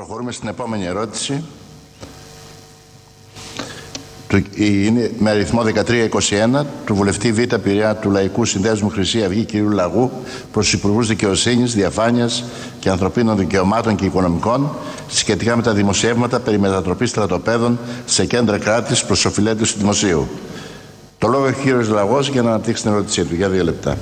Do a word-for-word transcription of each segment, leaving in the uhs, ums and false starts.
Προχωρούμε στην επόμενη ερώτηση. Είναι με αριθμό δεκατρία είκοσι ένα του βουλευτή Β' Πειραιά του Λαϊκού Συνδέσμου Χρυσή Αυγή κ. Λαγού προς τους Υπουργούς Δικαιοσύνης, Διαφάνειας και Ανθρωπίνων Δικαιωμάτων και Οικονομικών σχετικά με τα δημοσιεύματα περί μετατροπής στρατοπέδων σε κέντρα κράτης προς οφειλέτες του Δημοσίου. Το λόγο έχει ο κ. Λαγός για να αναπτύξει την ερώτησή του. Για δύο λεπτά.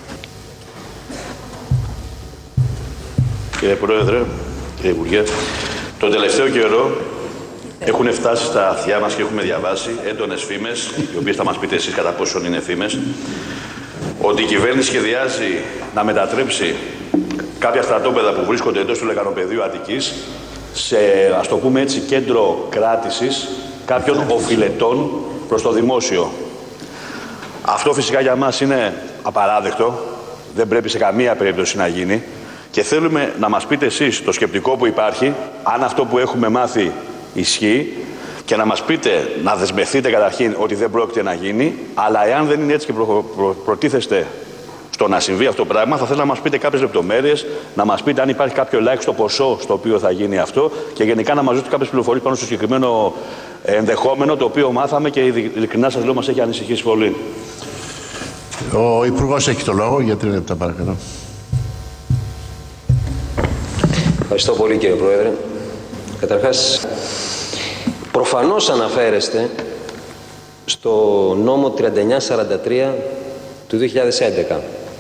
Κύριε Πρόεδρε, κύριε Υπουργέ, τον τελευταίο καιρό έχουν φτάσει στα αυτιά μας και έχουμε διαβάσει έντονες φήμες, οι οποίες θα μας πείτε εσείς κατά πόσον είναι φήμες, ότι η κυβέρνηση σχεδιάζει να μετατρέψει κάποια στρατόπεδα που βρίσκονται εντός του λεκανοπεδίου Αττικής σε, ας το πούμε έτσι, κέντρο κράτησης κάποιων οφειλετών προς το δημόσιο. Αυτό φυσικά για μας είναι απαράδεκτο, δεν πρέπει σε καμία περίπτωση να γίνει και θέλουμε να μας πείτε εσείς το σκεπτικό που υπάρχει, αν αυτό που έχουμε μάθει ισχύει και να μας πείτε, να δεσμευτείτε καταρχήν ότι δεν πρόκειται να γίνει, αλλά εάν δεν είναι έτσι και προ, προ, προτίθεστε στο να συμβεί αυτό το πράγμα, θα θέλω να μας πείτε κάποιες λεπτομέρειες, να μας πείτε αν υπάρχει κάποιο ελάχιστο ποσό στο οποίο θα γίνει αυτό και γενικά να μας δώσετε κάποιες πληροφορίες πάνω στο συγκεκριμένο ενδεχόμενο το οποίο μάθαμε και ειλικρινά σας λέω μας έχει ανησυχήσει πολύ. Ο Υπουργός έχει το λόγο για τρία λεπτά παρακαλώ. Ευχαριστώ πολύ κύριε Πρόεδρε. Καταρχάς, προφανώς αναφέρεστε στο νόμο τριάντα εννιά σαράντα τρία του δύο χιλιάδες έντεκα,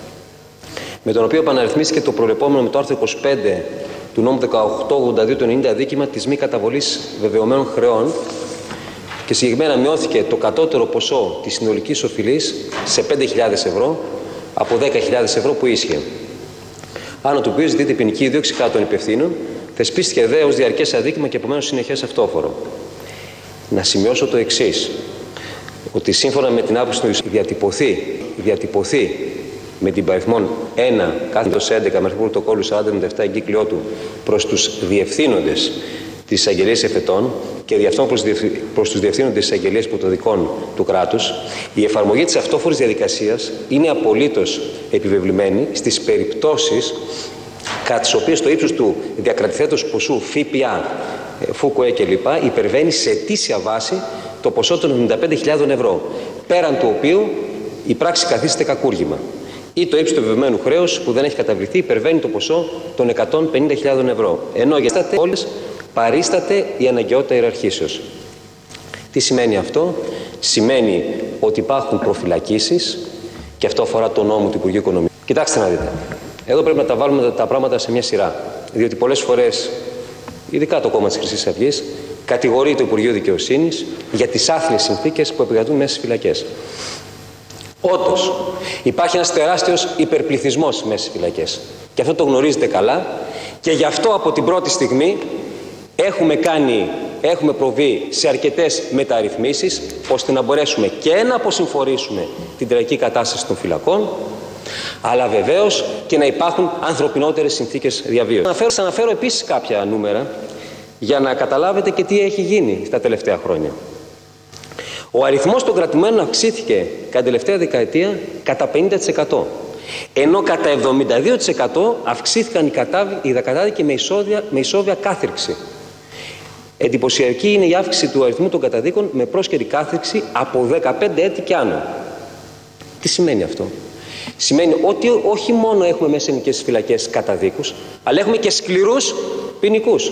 με τον οποίο επαναρρυθμίστηκε το προβλεπόμενο με το άρθρο είκοσι πέντε του νόμου δεκαοκτώ ογδόντα δύο του ενενήντα δίκημα της μη καταβολής βεβαιωμένων χρεών και συγκεκριμένα μειώθηκε το κατώτερο ποσό της συνολικής οφειλής σε πέντε χιλιάδες ευρώ από δέκα χιλιάδες ευρώ που ίσχυε. Άνω του οποίου ζητείται ποινική δίωξη κατά των υπευθύνων, θεσπίστηκε δε ως διαρκές αδίκημα και επομένως συνεχές αυτόφορο. Να σημειώσω το εξής, ότι σύμφωνα με την άποψη του διατυπωθεί, διατυπωθεί με την παριθμόν ένα κάθετος έντεκα με πρωτοκόλλου σαράντα εβδομήντα επτά εγκύκλιο του προς τους διευθύνοντες της εισαγγελίας εφετών και δι' αυτό προς τους διευθύνοντες της εισαγγελίας πρωτοδικών του κράτους, η εφαρμογή της αυτόφορης διαδικασίας είναι απολύτως επιβεβλημένη στις περιπτώσεις κατά τις οποίες το ύψος του διακρατηθέτως ποσού ΦΠΑ, ΦΚΟΕ κλπ. Υπερβαίνει σε αιτήσια βάση το ποσό των εβδομήντα πέντε χιλιάδων ευρώ, πέραν του οποίου η πράξη καθίσταται κακούργημα. Ή το ύψος του βεβαιωμένου χρέους που δεν έχει καταβληθεί υπερβαίνει το ποσό των εκατόν πενήντα χιλιάδων ευρώ. Ενώ για όλες παρίσταται η αναγκαιότητα ιεραρχήσεως. Τι σημαίνει αυτό? Σημαίνει ότι υπάρχουν προφυλακίσεις και αυτό αφορά τον νόμο του Υπουργείου Οικονομικών. Κοιτάξτε να δείτε. Εδώ πρέπει να τα βάλουμε τα πράγματα σε μια σειρά. Διότι πολλές φορές, ειδικά το κόμμα της Χρυσής Αυγής, κατηγορεί το Υπουργείο Δικαιοσύνης για τις άθλιες συνθήκες που επικρατούν μέσα στις φυλακές. Όντως, υπάρχει ένας τεράστιος υπερπληθυσμός μέσα στις φυλακές. Και αυτό το γνωρίζετε καλά και γι' αυτό από την πρώτη στιγμή έχουμε κάνει, έχουμε προβεί σε αρκετές μεταρρυθμίσεις ώστε να μπορέσουμε και να αποσυμφορήσουμε την τραγική κατάσταση των φυλακών, αλλά βεβαίως και να υπάρχουν ανθρωπινότερες συνθήκες διαβίωσης. Θα αναφέρω, αναφέρω επίσης κάποια νούμερα για να καταλάβετε και τι έχει γίνει στα τελευταία χρόνια. Ο αριθμός των κρατουμένων αυξήθηκε κατά την τελευταία δεκαετία κατά πενήντα τοις εκατό. Ενώ κατά εβδομήντα δύο τοις εκατό αυξήθηκαν οι, κατάδι, οι κατάδικοι με, ισόβια, με ισόβια κάθριξη. Εντυπωσιακή είναι η αύξηση του αριθμού των καταδίκων με πρόσκαιρη κάθριξη από δεκαπέντε έτη και άνω. Τι σημαίνει αυτό? Σημαίνει ότι όχι μόνο έχουμε μέσα ελληνικές φυλακές καταδίκους, αλλά έχουμε και σκληρούς ποινικούς.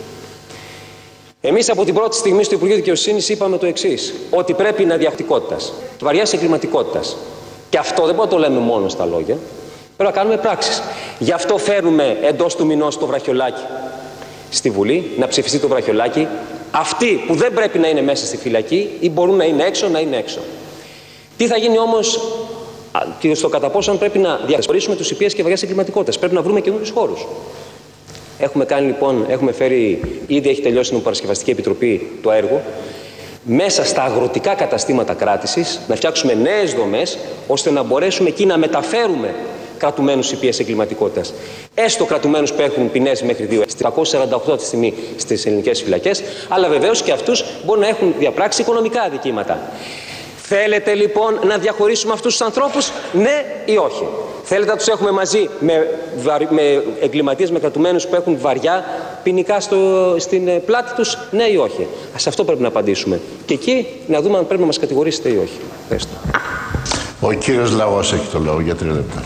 Εμείς από την πρώτη στιγμή στο Υπουργείο Δικαιοσύνης είπαμε το εξής, ότι πρέπει να διαχτικότητας, βαριάς εγκληματικότητας. Και αυτό δεν μπορούμε να το λέμε μόνο στα λόγια, πρέπει να κάνουμε πράξεις. Γι' αυτό φέρνουμε εντός του μηνός το βραχιολάκι στη Βουλή, να ψηφιστεί το βραχιολάκι. Αυτοί που δεν πρέπει να είναι μέσα στη φυλακή ή μπορούν να είναι έξω, να είναι έξω. Τι θα γίνει όμως και στο κατά πόσο πρέπει να διασφαλίσουμε τους υπείες και βαριάς εγκληματικότητας? Πρέπει να βρούμε καινούριους χώρους. Έχουμε κάνει λοιπόν, έχουμε φέρει, ήδη έχει τελειώσει την Παρασκευαστική Επιτροπή το έργο, μέσα στα αγροτικά καταστήματα κράτησης, να φτιάξουμε νέες δομές, ώστε να μπορέσουμε εκεί να μεταφέρουμε κρατουμένους υπείες εγκληματικότητας. Έστω κρατουμένους που έχουν ποινές μέχρι δύο έτη, τριακόσιες σαράντα οκτώ αυτή τη στιγμή στις ελληνικές φυλακές, αλλά βεβαίως και αυτούς μπορεί να έχουν διαπράξει οικονομικά αδικήματα. Θέλετε λοιπόν να διαχωρίσουμε αυτούς τους ανθρώπους, ναι ή όχι? Θέλετε να τους έχουμε μαζί με, με εγκληματίες, με κρατουμένους που έχουν βαριά ποινικά στο, στην πλάτη τους, ναι ή όχι? Σε αυτό πρέπει να απαντήσουμε. Και εκεί να δούμε αν πρέπει να μας κατηγορήσετε ή όχι. Ευχαριστώ. Ο κύριος Λαγός έχει το λόγο για τρία λεπτά.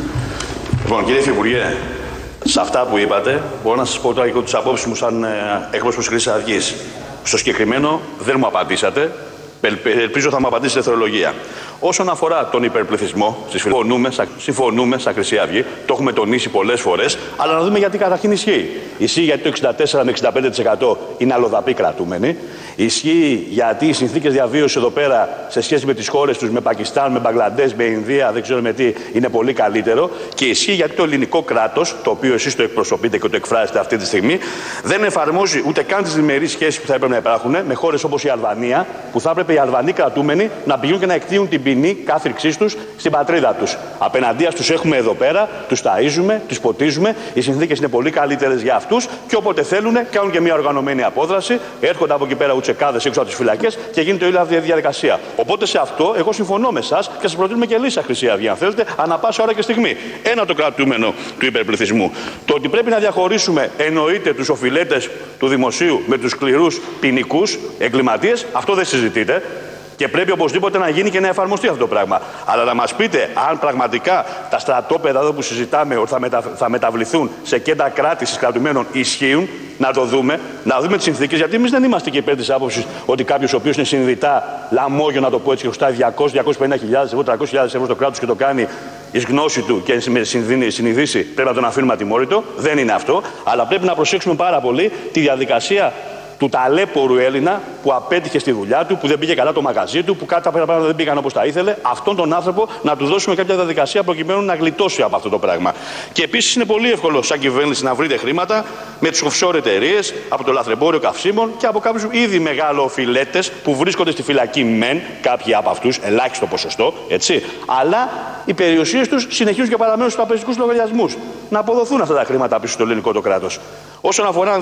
Λοιπόν, κύριε Υφυπουργέ, σε αυτά που είπατε, μπορώ να σας πω τώρα και τις απόψεις μου σαν εκπρόσωπος της Χρυσής Αυγής. Στο συγκεκριμένο δεν μου απαντήσατε. Ελπίζω θα μου απαντήσετε θεολογία. Όσον αφορά τον υπερπληθυσμό, συμφωνούμε, συμφωνούμε σαν Χρυσή Αυγή, το έχουμε τονίσει πολλές φορές, αλλά να δούμε γιατί καταρχήν ισχύει. Ισχύει γιατί το εξήντα τέσσερα με εξήντα πέντε τοις εκατό είναι αλλοδαποί κρατούμενοι. Ισχύει γιατί οι συνθήκες διαβίωσης εδώ πέρα σε σχέση με τις χώρες τους, με Πακιστάν, με Μπαγκλαντές, με Ινδία, δεν ξέρω με τι, είναι πολύ καλύτερο. Και ισχύει γιατί το ελληνικό κράτος, το οποίο εσείς το εκπροσωπείτε και το εκφράζετε αυτή τη στιγμή, δεν εφαρμόζει ούτε καν τις διμερείς σχέσεις που θα έπρεπε να υπάρχουν με χώρες όπως η Αλβανία, που θα έπρεπε οι Αλβανοί κρατούμενοι να πηγαίνουν και να εκτείουν την ποινή κάθριξής τους στην πατρίδα τους. Απέναντίας τους έχουμε εδώ πέρα, τους ταΐζουμε, τους ποτίζουμε, οι συνθήκες είναι πολύ καλύτερες για αυτούς και όποτε θέλουν κάνουν και μια οργανωμένη απόδραση, έρχονται από εκεί πέρα τσεκάδες έξω από τις φυλακές και γίνεται όλη αυτή η διαδικασία. Οπότε σε αυτό εγώ συμφωνώ με εσάς και σας προτείνουμε και λύση Χρυσή Αυγή, αν θέλετε, ανά πάσα ώρα και στιγμή. Ένα το κρατούμενο του υπερπληθυσμού. Το ότι πρέπει να διαχωρίσουμε εννοείται τους οφειλέτες του δημοσίου με τους σκληρούς ποινικούς εγκληματίες, αυτό δεν συζητείται. Και πρέπει οπωσδήποτε να γίνει και να εφαρμοστεί αυτό το πράγμα. Αλλά να μας πείτε αν πραγματικά τα στρατόπεδα εδώ που συζητάμε ότι θα, μετα... θα μεταβληθούν σε κέντρα κράτησης κρατουμένων ισχύουν, να το δούμε, να δούμε τις συνθήκες. Γιατί εμείς δεν είμαστε και υπέρ της άποψης ότι κάποιος ο οποίος είναι συνειδητά λαμόγιο, να το πω έτσι, και χρωστάει διακόσιες με διακόσιες πενήντα χιλιάδες ευρώ, τριακόσιες χιλιάδες ευρώ στο κράτος και το κάνει εις γνώση του και με συνειδήσει, πρέπει να τον αφήνουμε ατιμόρυτο. Δεν είναι αυτό. Αλλά πρέπει να προσέξουμε πάρα πολύ τη διαδικασία του ταλέπορου Έλληνα που απέτυχε στη δουλειά του, που δεν πήγε καλά το μαγαζί του, που κάτι τα πράγματα δεν πήγαν όπως τα ήθελε, αυτόν τον άνθρωπο να του δώσουμε κάποια διαδικασία προκειμένου να γλιτώσει από αυτό το πράγμα. Και επίσης είναι πολύ εύκολο σαν κυβέρνηση να βρείτε χρήματα με τις offshore εταιρείες, από το λαθρεμπόριο καυσίμων και από κάποιους ήδη μεγαλοφιλέτες που βρίσκονται στη φυλακή μεν, κάποιοι από αυτούς, ελάχιστο ποσοστό, έτσι, αλλά οι περιουσίες τους συνεχίζουν και παραμένουν στους τραπεζικούς λογαριασμούς. Να αποδοθούν αυτά τα χρήματα πίσω στο ελληνικό το κράτος. Όσον αφορά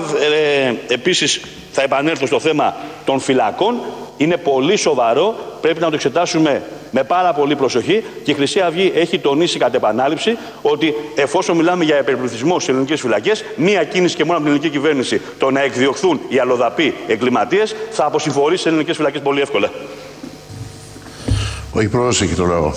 ε, επίσης, θα επανέλθω στο θέμα των φυλακών, είναι πολύ σοβαρό, πρέπει να το εξετάσουμε με πάρα πολύ προσοχή και η Χρυσή Αυγή έχει τονίσει κατ' επανάληψη ότι εφόσον μιλάμε για υπερπληθυσμό στις ελληνικές φυλακές, μία κίνηση και μόνο από την ελληνική κυβέρνηση, το να εκδιωχθούν οι αλλοδαποί εγκληματίες, θα αποσυμφορήσει στις ελληνικές φυλακές πολύ εύκολα. Ο Υπουργός έχει το λόγο.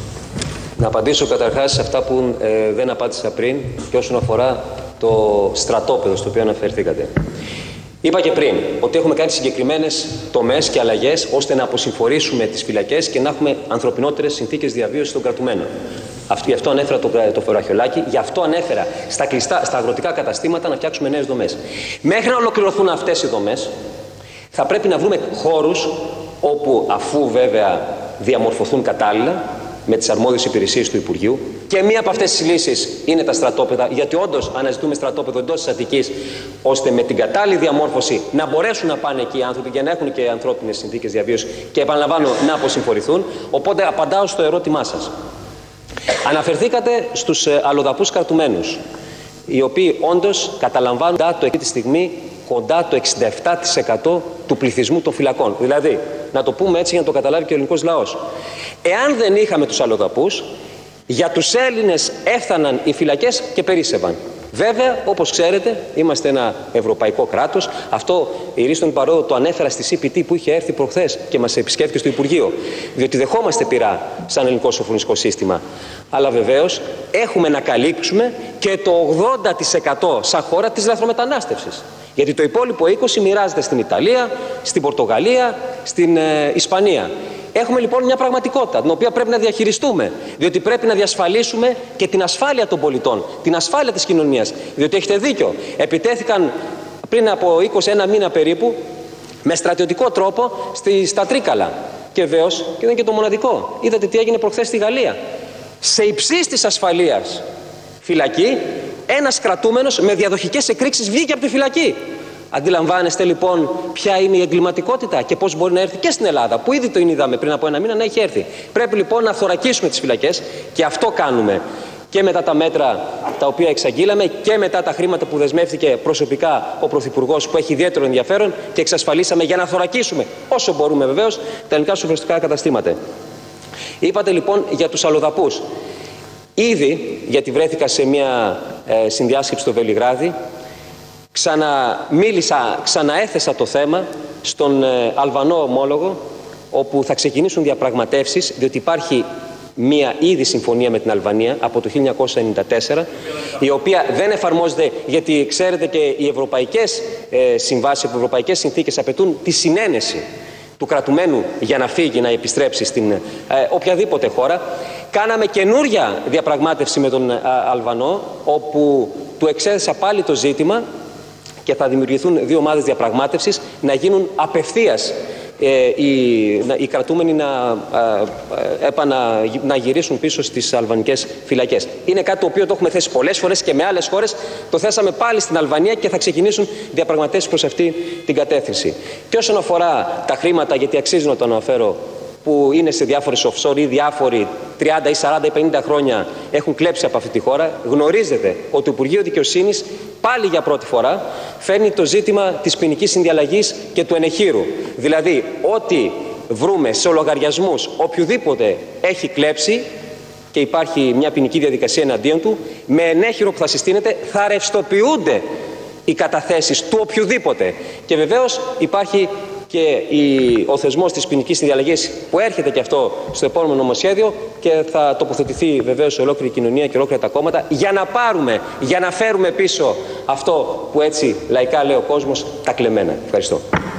Να απαντήσω καταρχάς σε αυτά που ε, δεν απάντησα πριν και όσον αφορά το στρατόπεδο στο οποίο αναφερθήκατε. Είπα και πριν ότι έχουμε κάνει συγκεκριμένες τομές και αλλαγές ώστε να αποσυμφορήσουμε τις φυλακές και να έχουμε ανθρωπινότερες συνθήκες διαβίωσης των κρατουμένων. Γι' αυτό ανέφερα το, το φεροχιολάκι, γι' αυτό ανέφερα στα, κλειστά, στα αγροτικά καταστήματα να φτιάξουμε νέες δομές. Μέχρι να ολοκληρωθούν αυτές οι δομές, θα πρέπει να βρούμε χώρους όπου, αφού βέβαια διαμορφωθούν κατάλληλα, με τις αρμόδιες υπηρεσίες του Υπουργείου. Και μία από αυτές τις λύσεις είναι τα στρατόπεδα, γιατί όντως αναζητούμε στρατόπεδο εντός της Αττικής, ώστε με την κατάλληλη διαμόρφωση να μπορέσουν να πάνε εκεί οι άνθρωποι και να έχουν και ανθρώπινες συνθήκες διαβίωσης και, επαναλαμβάνω, να αποσυμφορηθούν. Οπότε απαντάω στο ερώτημά σας. Αναφερθήκατε στους αλλοδαπούς κρατουμένους, οι οποίοι όντως καταλαμβάνουν το αυτή τη στιγμή κοντά το εξήντα επτά τοις εκατό του πληθυσμού των φυλακών. Δηλαδή, να το πούμε έτσι για να το καταλάβει και ο ελληνικός λαός. Εάν δεν είχαμε τους αλλοδαπούς, για τους Έλληνες έφταναν οι φυλακές και περίσσευαν. Βέβαια, όπως ξέρετε, είμαστε ένα ευρωπαϊκό κράτος. Αυτό η Ρίστον Παρόδο το ανέφερα στη σι πι τι που είχε έρθει προχθές και μας επισκέφθηκε στο Υπουργείο. Διότι δεχόμαστε πειρά σαν ελληνικό σοφρονιστικό σύστημα. Αλλά βεβαίως έχουμε να καλύψουμε και το ογδόντα τοις εκατό σαν χώρα της λαθρομετανάστευσης. Γιατί το υπόλοιπο είκοσι τοις εκατό μοιράζεται στην Ιταλία, στην Πορτογαλία, στην ε, Ισπανία. Έχουμε λοιπόν μια πραγματικότητα την οποία πρέπει να διαχειριστούμε, διότι πρέπει να διασφαλίσουμε και την ασφάλεια των πολιτών, την ασφάλεια της κοινωνίας. Διότι έχετε δίκιο, επιτέθηκαν πριν από είκοσι ένα μήνα περίπου με στρατιωτικό τρόπο στη, στα Τρίκαλα. Και βεβαίως, και δεν είναι και το μοναδικό, είδατε τι έγινε προχθές στη Γαλλία. Σε υψής της ασφαλείας φυλακή, ένας κρατούμενος με διαδοχικές εκρήξεις βγήκε από τη φυλακή. Αντιλαμβάνεστε λοιπόν ποια είναι η εγκληματικότητα και πώς μπορεί να έρθει και στην Ελλάδα, που ήδη το είδαμε πριν από ένα μήνα να έχει έρθει. Πρέπει λοιπόν να θωρακίσουμε τις φυλακές και αυτό κάνουμε και μετά τα μέτρα τα οποία εξαγγείλαμε και μετά τα χρήματα που δεσμεύτηκε προσωπικά ο Πρωθυπουργός, που έχει ιδιαίτερο ενδιαφέρον και εξασφαλίσαμε για να θωρακίσουμε όσο μπορούμε βεβαίως τα ελληνικά σοφρονιστικά καταστήματα. Είπατε λοιπόν για τους αλλοδαπούς. Ήδη, γιατί βρέθηκα σε μια ε, συνδιάσκεψη στο Βελιγράδι, ξαναμίλησα, ξαναέθεσα το θέμα στον ε, Αλβανό ομόλογο, όπου θα ξεκινήσουν διαπραγματεύσεις, διότι υπάρχει μία ήδη συμφωνία με την Αλβανία από το χίλια εννιακόσια ενενήντα τέσσερα, η οποία δεν εφαρμόζεται, γιατί ξέρετε και οι ευρωπαϊκές ε, συμβάσεις, οι ευρωπαϊκές συνθήκες απαιτούν τη συνένεση του κρατουμένου για να φύγει, να επιστρέψει στην ε, οποιαδήποτε χώρα. Κάναμε καινούρια διαπραγμάτευση με τον ε, Αλβανό, όπου του εξέθεσα πάλι το ζήτημα και θα δημιουργηθούν δύο ομάδες διαπραγμάτευσης να γίνουν απευθείας οι, οι κρατούμενοι να, επανα, να γυρίσουν πίσω στις αλβανικές φυλακές. Είναι κάτι το οποίο το έχουμε θέσει πολλές φορές και με άλλες χώρες. Το θέσαμε πάλι στην Αλβανία και θα ξεκινήσουν διαπραγματεύσεις προς αυτή την κατεύθυνση. Και όσον αφορά τα χρήματα, γιατί αξίζει να το αναφέρω, που είναι σε διάφορες offshore ή διάφοροι τριάντα ή σαράντα ή πενήντα χρόνια έχουν κλέψει από αυτή τη χώρα, γνωρίζετε ότι το Υπουργείο Δικαιοσύνης πάλι για πρώτη φορά φέρνει το ζήτημα της ποινικής συνδιαλλαγής και του ενεχείρου. Δηλαδή, ό,τι βρούμε σε λογαριασμούς οποιοδήποτε έχει κλέψει και υπάρχει μια ποινική διαδικασία εναντίον του, με ενέχειρο που θα συστήνεται θα ρευστοποιούνται οι καταθέσεις του οποιοδήποτε. Και βεβαίως υπάρχει και η, ο θεσμός της ποινικής συνδιαλλαγής που έρχεται και αυτό στο επόμενο νομοσχέδιο και θα τοποθετηθεί βεβαίως σε ολόκληρη η κοινωνία και ολόκληρα τα κόμματα για να πάρουμε, για να φέρουμε πίσω αυτό που έτσι λαϊκά λέει ο κόσμος, τα κλεμμένα. Ευχαριστώ.